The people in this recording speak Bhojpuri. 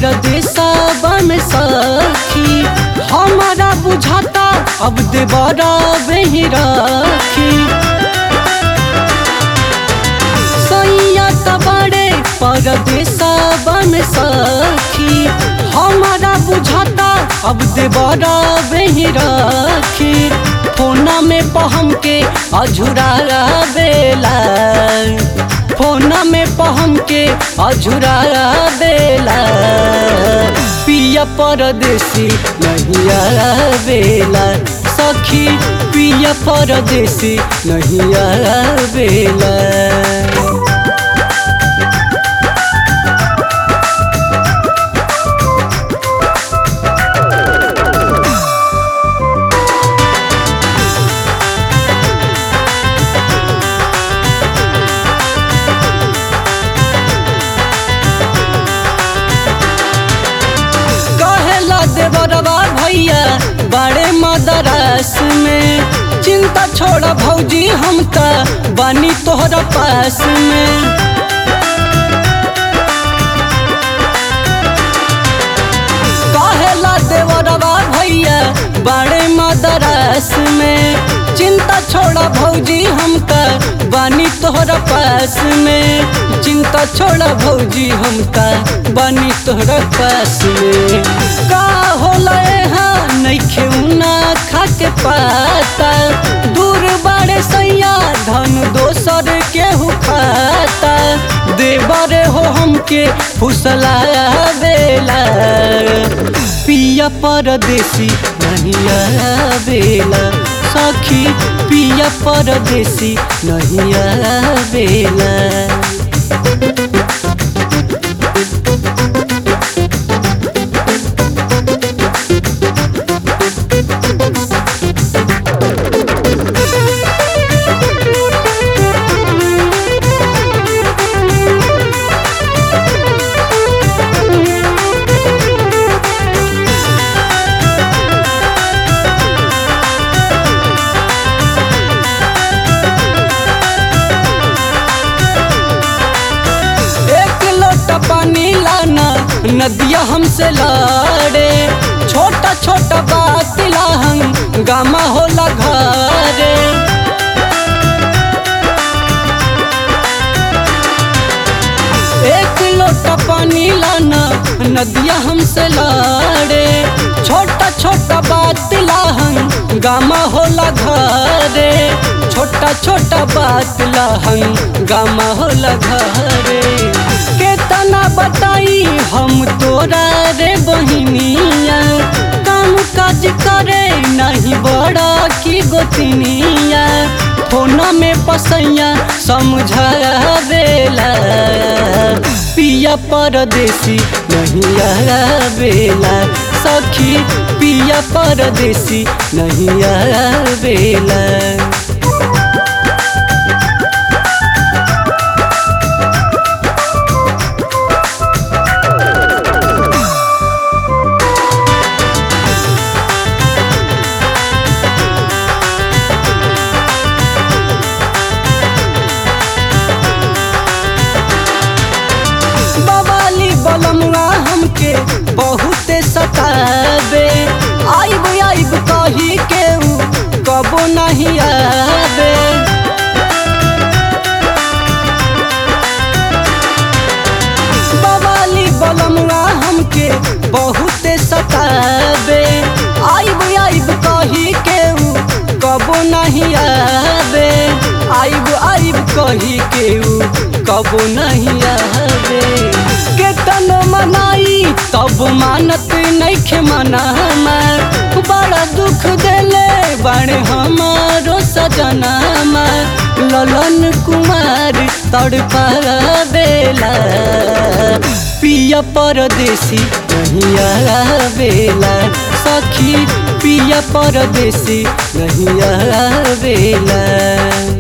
परदेसवा में सखी हमारा बुझाता अब देवरा बेही राखी। सैया तबड़े परदेसवा में सखी हमारा बुझाता अब देवरा बेही राखी। फोना में पहम के अझुरा बेला, फोना में पहम के अझुरा बेला, पिया परदेसी नहीं आवेला सखी, पिया परदेसी नहीं आवेला। देवरवा भैया बड़े मदरस में, चिंता छोड़ भौजी हम त बनी तोहरा पास में। कहेला देवरवा भैया बड़े मदरस में, चिंता छोड़ भौजी हम त बनी तोहरा पास में। चिंता छोड़ भौजी हम त बनी तोहरा पास में। का होला यहाँ नइखे उना खाके पाता, दूर बाड़े सैया धन दोसर केहू खाता। देवरे हो हमके फुसला बेला, पिया परदेसी नहीं आवेला सखी, पिया परदेसी नहीं आवेला। पानी लाना नदिया हमसे लड़े, छोटा छोटा बात लाहंग गामा होला घरे। एक लोटा पानी लाना नदिया हमसे लड़े, छोटा छोटा बात लाहंग गामा होला घरे। छोटा छोटा बात लाहंग गामा होला घरे। केतना बताई हम तोरा रे बहिनिया, काम काज करे नहीं बड़ा की गोतनिया। फोना में पसैया समझा बेला, पिया परदेसी नहीं आवेला सखी, पिया परदेसी नहीं आवेला। बलमुआ हमके बहुते सतावे, आइब आइब कही के कबो नहीं आवे। बवाली बलमुआ हमके बहुते सतावे, आइब आइब कही के कबो नहीं आवे। आइब आइब कही के कबो नहीं आवे। केतन मनाई तब मानत नइखे मनामा, बड़ा दुख देले बाड़े हमारो सजनामा। ललन कुमार तड़पावेला, पिया परदेसी नहीं आवेला सखी, पिया परदेसी नहीं आवेला।